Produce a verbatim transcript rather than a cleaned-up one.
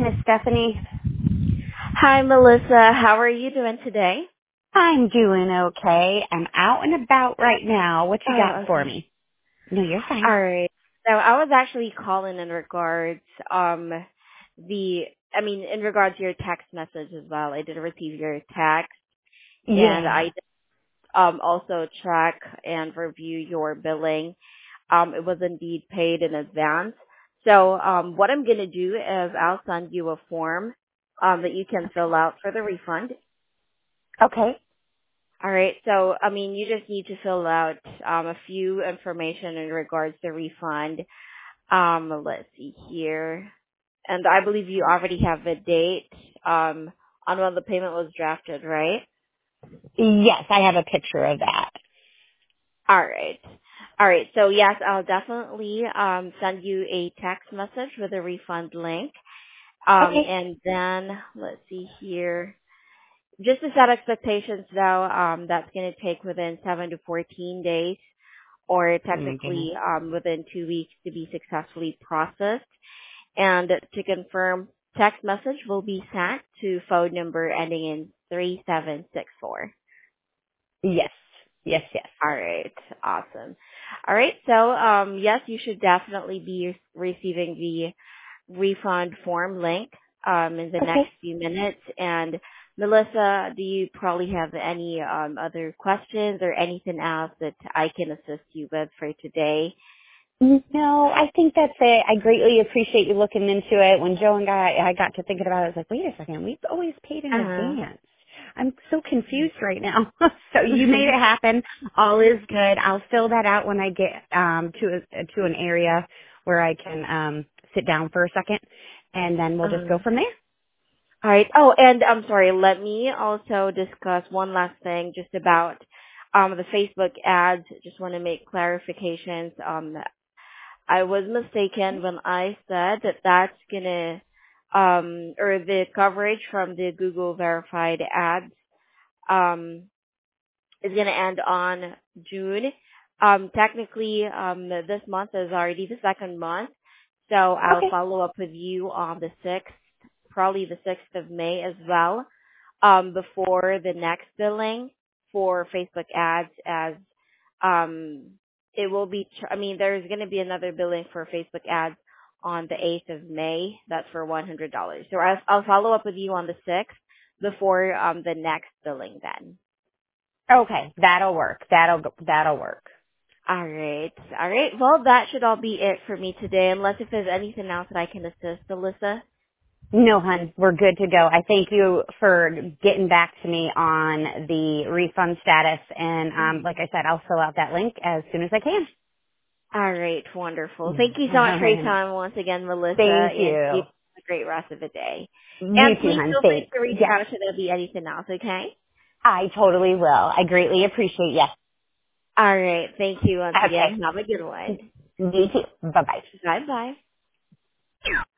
Miss Stephanie. Hi, Melissa. How are you doing today? I'm doing okay. I'm out and about right now. What you got Oh, for okay. me? No, you're fine. All right. So I was actually calling in regards um the I mean in regards to your text message as well. I did receive your text and Yeah. I did, um also track and review your billing. Um it was indeed paid in advance. So um what I'm gonna do is I'll send you a form um that you can fill out for the refund. Okay. All right. So, I mean, you just need to fill out um, a few information in regards to refund. Um, let's see here. And I believe you already have a date um, on when the payment was drafted, right? Yes, I have a picture of that. All right. All right. So, yes, I'll definitely um, send you a text message with a refund link. Um, Okay. and then, let's see here. Just to set expectations, though, um, that's going to take within seven to fourteen days or Oh my goodness. technically um, within two weeks to be successfully processed. And to confirm, text message will be sent to phone number ending in three seven six four. Yes. Yes, yes. All right, awesome. All right, so um, yes, you should definitely be receiving the refund form link um, in the next Okay. few minutes. And Melissa, do you probably have any um, other questions or anything else that I can assist you with for today? No, I think that's it. I greatly appreciate you looking into it. When Joe and I, I got to thinking about it, I was like, wait a second, we've always paid in Uh-huh. advance. I'm so confused right now. So you made it happen. All is good. I'll fill that out when I get um to a, to an area where I can um sit down for a second, and then we'll just uh go from there. All right. Oh, and I'm sorry. Let me also discuss one last thing just about um, the Facebook ads. Just want to make clarifications. Um, I was mistaken when I said that that's gonna um, or the coverage from the Google verified ads um, is gonna end on June. Um, technically, um, this month is already the second month, so I'll Okay. follow up with you on the sixth, probably the sixth of May as well, um, before the next billing for Facebook ads, as um, it will be, ch- I mean, there's going to be another billing for Facebook ads on the eighth of May. That's for one hundred dollars. So I'll, I'll follow up with you on the sixth before um, the next billing then. Okay, that'll work. That'll go- that'll work. All right. All right. Well, that should all be it for me today, unless if there's anything else that I can assist, Alyssa. No, hun, we're good to go. I thank you for getting back to me on the refund status, and um, like I said, I'll fill out that link as soon as I can. All right, wonderful. Thank you so much for your time once again, Melissa, Thank and you you. have a great rest of the day. You And too, please hon. feel free Thanks. to reach Yes, out should there be anything else, okay? I totally will. I greatly appreciate you. All right, thank you once Okay. again. Have a good one. You too. Bye bye. Bye-bye.